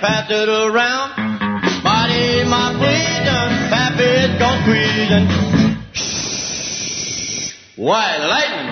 pass it around. Body my freedom, Pappy's gone squeezing. Why, lightning!